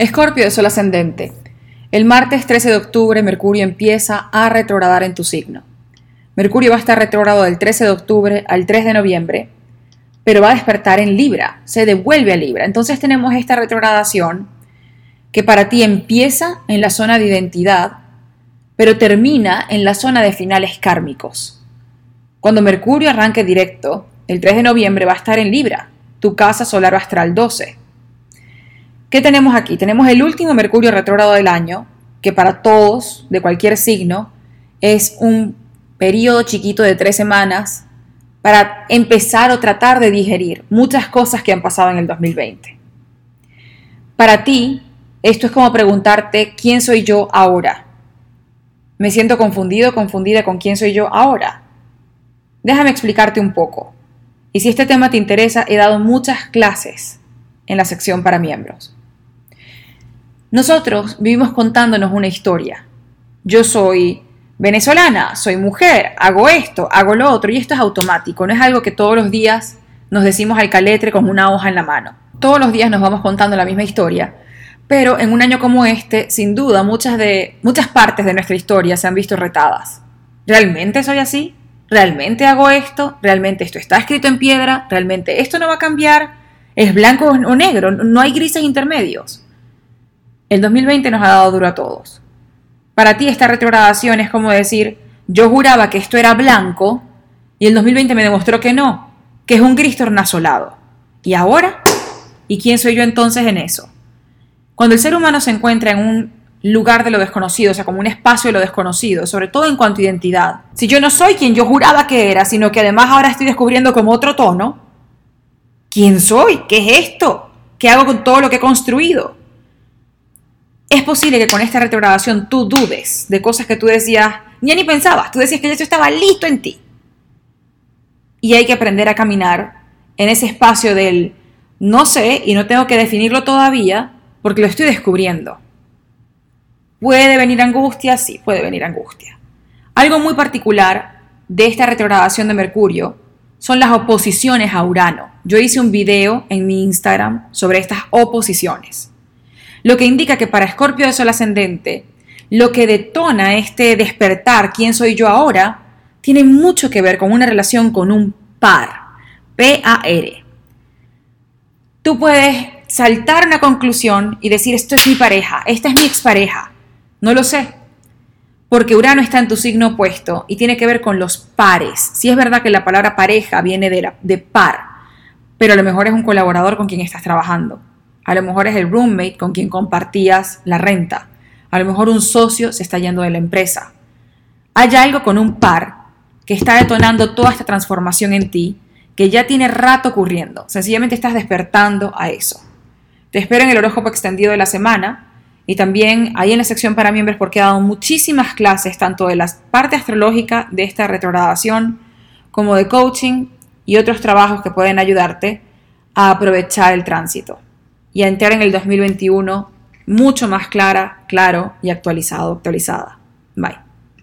Escorpio de Sol ascendente. El martes 13 de octubre Mercurio empieza a retrogradar en tu signo. Mercurio va a estar retrógrado del 13 de octubre al 3 de noviembre, pero va a despertar en Libra, se devuelve a Libra. Entonces tenemos esta retrogradación que para ti empieza en la zona de identidad, pero termina en la zona de finales kármicos. Cuando Mercurio arranque directo, el 3 de noviembre va a estar en Libra, tu casa solar astral 12. ¿Qué tenemos aquí? Tenemos el último Mercurio retrógrado del año, que para todos, de cualquier signo, es un periodo chiquito de 3 semanas para empezar o tratar de digerir muchas cosas que han pasado en el 2020. Para ti, esto es como preguntarte, ¿quién soy yo ahora? Me siento confundido, confundida con quién soy yo ahora. Déjame explicarte un poco. Y si este tema te interesa, he dado muchas clases en la sección para miembros. Nosotros vivimos contándonos una historia. Yo soy venezolana, soy mujer, hago esto, hago lo otro, y esto es automático, no es algo que todos los días nos decimos al caletre con una hoja en la mano. Todos los días nos vamos contando la misma historia, pero en un año como este, sin duda, muchas partes de nuestra historia se han visto retadas. ¿Realmente soy así? ¿Realmente hago esto? ¿Realmente esto está escrito en piedra? ¿Realmente esto no va a cambiar? ¿Es blanco o negro? No hay grises intermedios. El 2020 nos ha dado duro a todos. Para ti esta retrogradación es como decir, yo juraba que esto era blanco y el 2020 me demostró que no, que es un gris tornasolado. ¿Y ahora? ¿Y quién soy yo entonces en eso? Cuando el ser humano se encuentra en un lugar de lo desconocido, o sea, como un espacio de lo desconocido, sobre todo en cuanto a identidad, si yo no soy quien yo juraba que era, sino que además ahora estoy descubriendo como otro tono, ¿quién soy? ¿Qué es esto? ¿Qué hago con todo lo que he construido? Es posible que con esta retrogradación tú dudes de cosas que tú decías, ni pensabas, tú decías que ya eso estaba listo en ti. Y hay que aprender a caminar en ese espacio del no sé y no tengo que definirlo todavía porque lo estoy descubriendo. ¿Puede venir angustia? Sí, puede venir angustia. Algo muy particular de esta retrogradación de Mercurio son las oposiciones a Urano. Yo hice un video en mi Instagram sobre estas oposiciones. Lo que indica que para Escorpio de Sol ascendente, lo que detona este despertar, ¿quién soy yo ahora?, tiene mucho que ver con una relación con un par, P-A-R. Tú puedes saltar una conclusión y decir, esto es mi pareja, esta es mi expareja. No lo sé, porque Urano está en tu signo opuesto y tiene que ver con los pares. Sí es verdad que la palabra pareja viene de par, pero a lo mejor es un colaborador con quien estás trabajando. A lo mejor es el roommate con quien compartías la renta. A lo mejor un socio se está yendo de la empresa. Hay algo con un par que está detonando toda esta transformación en ti que ya tiene rato ocurriendo. Sencillamente estás despertando a eso. Te espero en el horóscopo extendido de la semana y también ahí en la sección para miembros porque he dado muchísimas clases tanto de la parte astrológica de esta retrogradación como de coaching y otros trabajos que pueden ayudarte a aprovechar el tránsito y a entrar en el 2021 mucho más claro y actualizada. Bye.